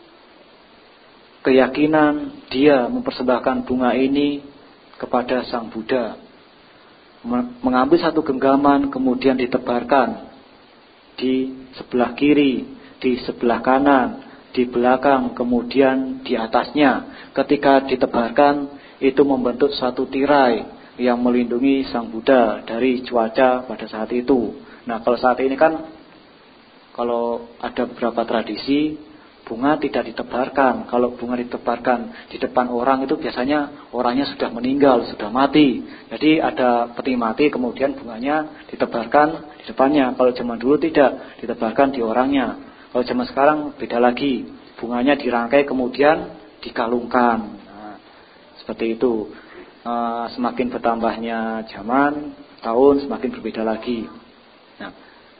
Speaker 1: keyakinan, dia mempersembahkan bunga ini kepada Sang Buddha. Mengambil satu genggaman, kemudian ditebarkan di sebelah kiri, di sebelah kanan, di belakang, kemudian di atasnya. Ketika ditebarkan, itu membentuk satu tirai yang melindungi Sang Buddha dari cuaca pada saat itu. Nah, kalau saat ini kan, kalau ada beberapa tradisi, bunga tidak ditebarkan. Kalau bunga ditebarkan di depan orang itu biasanya orangnya sudah meninggal, sudah mati. Jadi ada peti mati, kemudian bunganya ditebarkan di depannya. Kalau zaman dulu tidak, ditebarkan di orangnya. Kalau zaman sekarang beda lagi, bunganya dirangkai kemudian dikalungkan. Nah, seperti itu. E, semakin bertambahnya zaman, tahun semakin berbeda lagi. Nah,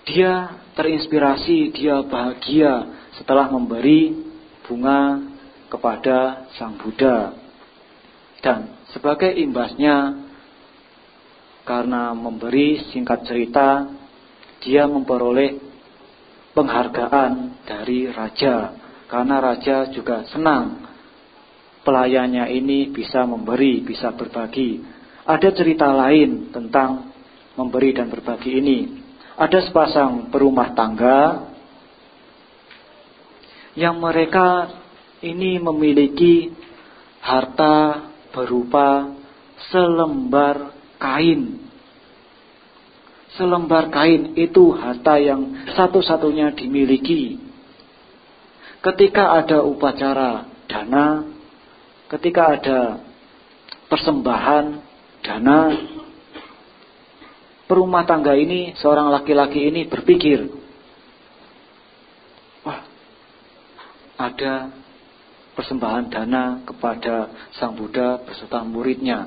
Speaker 1: Dia terinspirasi, dia bahagia setelah memberi bunga kepada Sang Buddha. Dan sebagai imbasnya, karena memberi, singkat cerita, dia memperoleh penghargaan dari raja. Karena raja juga senang pelayannya ini bisa memberi, bisa berbagi. Ada cerita lain tentang memberi dan berbagi ini. Ada sepasang berumah tangga yang mereka ini memiliki harta berupa selembar kain. Selembar kain itu harta yang satu-satunya dimiliki. Ketika ada upacara dana, ketika ada persembahan dana, perumah tangga ini, seorang laki-laki ini berpikir, wah, ada persembahan dana kepada Sang Buddha beserta muridnya.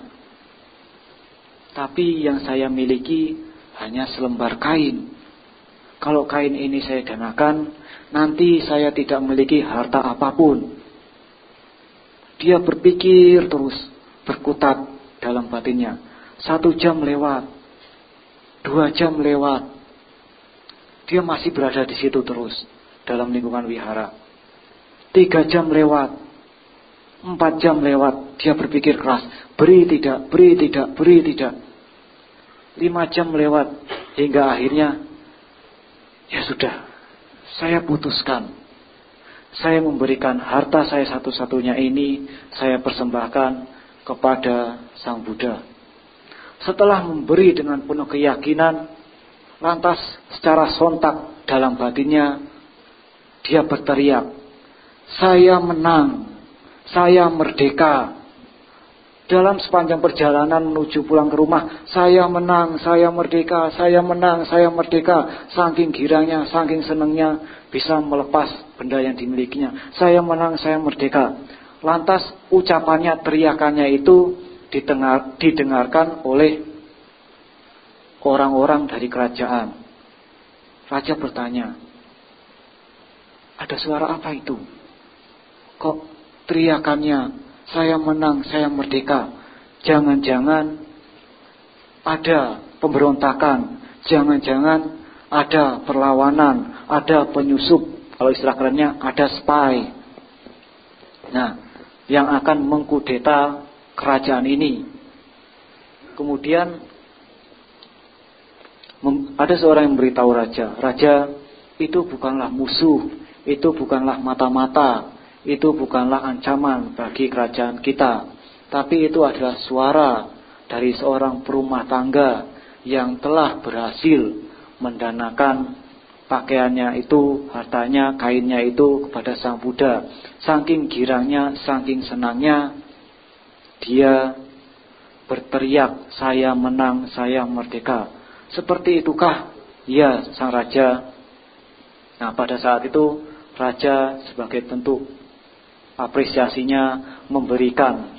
Speaker 1: Tapi yang saya miliki hanya selembar kain. Kalau kain ini saya danakan, nanti saya tidak memiliki harta apapun. Dia berpikir terus, berkutat dalam batinnya. Satu jam lewat, dua jam lewat, dia masih berada di situ terus dalam lingkungan wihara. Tiga jam lewat, empat jam lewat, dia berpikir keras, beri tidak, beri tidak, beri tidak. Lima jam lewat, hingga akhirnya, ya sudah, saya putuskan. Saya memberikan harta saya satu-satunya ini, saya persembahkan kepada Sang Buddha. Setelah memberi dengan penuh keyakinan, lantas secara sontak dalam batinnya, dia berteriak, saya menang, saya merdeka. Dalam sepanjang perjalanan menuju pulang ke rumah, saya menang, saya merdeka, saya menang, saya merdeka. Saking girangnya, saking senangnya bisa melepas benda yang dimilikinya. Saya menang, saya merdeka. Lantas ucapannya, teriakannya itu didengar, didengarkan oleh orang-orang dari kerajaan. Raja bertanya, ada suara apa itu? Kok teriakannya, saya menang, saya merdeka. Jangan-jangan ada pemberontakan, jangan-jangan ada perlawanan, ada penyusup, kalau istilah kerennya ada spy. Nah, yang akan mengkudeta kerajaan ini. Kemudian ada seorang yang memberitahu raja, raja, itu bukanlah musuh, itu bukanlah mata-mata, itu bukanlah ancaman bagi kerajaan kita, tapi itu adalah suara dari seorang perumah tangga yang telah berhasil mendanakan pakaiannya itu, hartanya, kainnya itu kepada Sang Buddha. Saking girangnya, saking senangnya, dia berteriak, saya menang, saya merdeka. Seperti itukah? Ya, sang raja. Nah, pada saat itu raja sebagai bentuk apresiasinya memberikan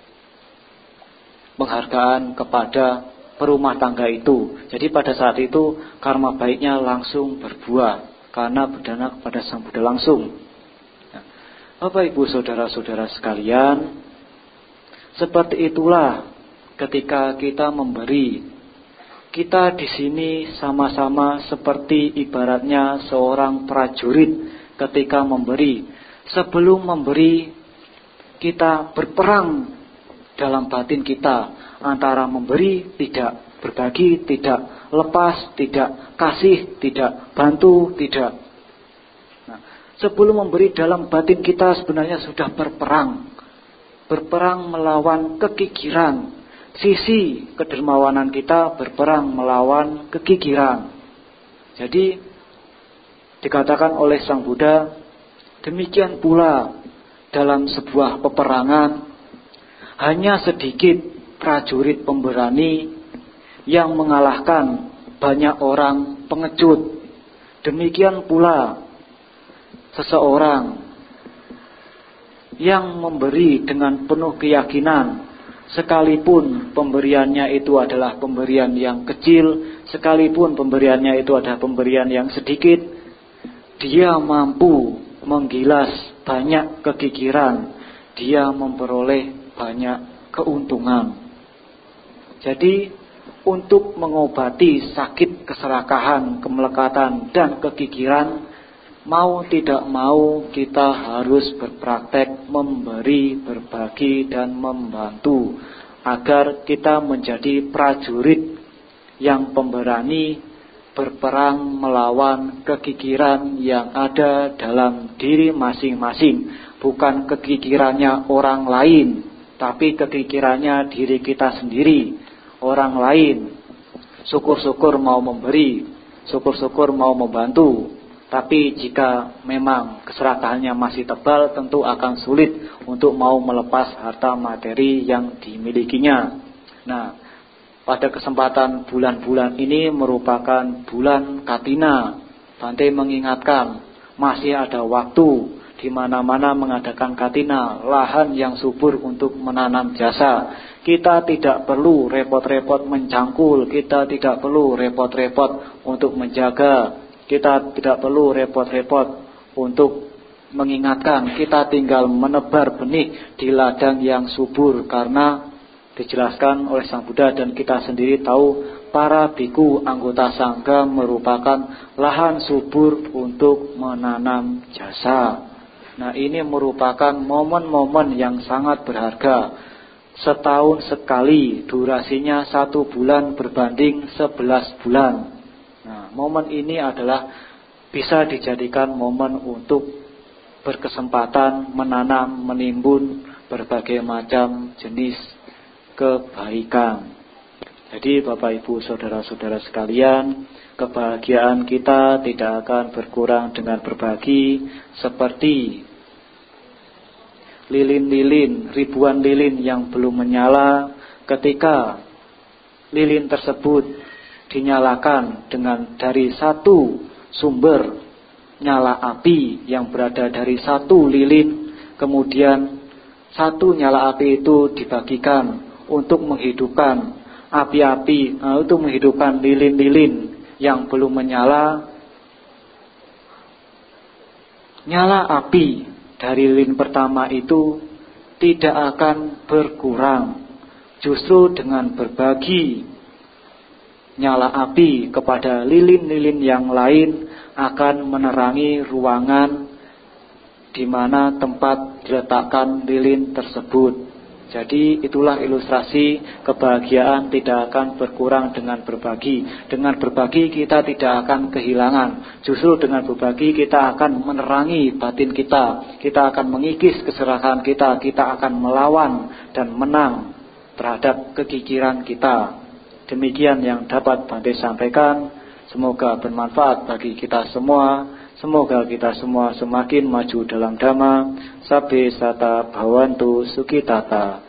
Speaker 1: penghargaan kepada perumah tangga itu. Jadi pada saat itu karma baiknya langsung berbuah karena berdana kepada Sang Buddha langsung. Nah, Bapak Ibu saudara-saudara sekalian, seperti itulah ketika kita memberi. Kita di sini sama-sama seperti ibaratnya seorang prajurit ketika memberi. Sebelum memberi, kita berperang dalam batin kita antara memberi, tidak berbagi, tidak lepas, tidak kasih, tidak bantu, tidak. Nah, sebelum memberi dalam batin kita sebenarnya sudah berperang. Berperang melawan kekikiran. Sisi kedermawanan kita berperang melawan kekikiran. Jadi dikatakan oleh Sang Buddha, demikian pula dalam sebuah peperangan, hanya sedikit prajurit pemberani yang mengalahkan banyak orang pengecut. Demikian pula seseorang yang memberi dengan penuh keyakinan, sekalipun pemberiannya itu adalah pemberian yang kecil, sekalipun pemberiannya itu adalah pemberian yang sedikit, dia mampu menggilas banyak kekikiran, dia memperoleh banyak keuntungan. Jadi untuk mengobati sakit keserakahan, kemelekatan, dan kekikiran, mau tidak mau kita harus berpraktek memberi, berbagi, dan membantu agar kita menjadi prajurit yang pemberani berperang melawan kekikiran yang ada dalam diri masing-masing. Bukan kekikirannya orang lain, tapi kekikirannya diri kita sendiri. Orang lain syukur-syukur mau memberi, syukur-syukur mau membantu, tapi jika memang keserakahannya masih tebal, tentu akan sulit untuk mau melepas harta materi yang dimilikinya. Nah, pada kesempatan bulan-bulan ini merupakan bulan Katina. Bante mengingatkan masih ada waktu di mana-mana mengadakan Katina, lahan yang subur untuk menanam jasa. Kita tidak perlu repot-repot mencangkul, kita tidak perlu repot-repot untuk menjaga, kita tidak perlu repot-repot untuk mengingatkan. Kita tinggal menebar benih di ladang yang subur, karena dijelaskan oleh Sang Buddha dan kita sendiri tahu, para biku anggota sangga merupakan lahan subur untuk menanam jasa. Nah, ini merupakan momen-momen yang sangat berharga. Setahun sekali, durasinya satu bulan berbanding sebelas bulan. Nah, momen ini adalah bisa dijadikan momen untuk berkesempatan menanam, menimbun berbagai macam jenis kebaikan. Jadi Bapak Ibu saudara-saudara sekalian, kebahagiaan kita tidak akan berkurang dengan berbagi, seperti lilin-lilin, ribuan lilin yang belum menyala. Ketika lilin tersebut dinyalakan dengan dari satu sumber nyala api yang berada dari satu lilin, kemudian satu nyala api itu dibagikan untuk menghidupkan api-api, nah, untuk menghidupkan lilin-lilin yang belum menyala. Nyala api dari lilin pertama itu tidak akan berkurang. Justru dengan berbagi nyala api kepada lilin-lilin yang lain akan menerangi ruangan di mana tempat diletakkan lilin tersebut. Jadi itulah ilustrasi kebahagiaan tidak akan berkurang dengan berbagi. Dengan berbagi kita tidak akan kehilangan. Justru dengan berbagi kita akan menerangi batin kita. Kita akan mengikis keserakahan kita. Kita akan melawan dan menang terhadap kekikiran kita. Demikian yang dapat Bante sampaikan. Semoga bermanfaat bagi kita semua. Semoga kita semua semakin maju dalam Dhamma. Sabbe sata bhavantu sukitata.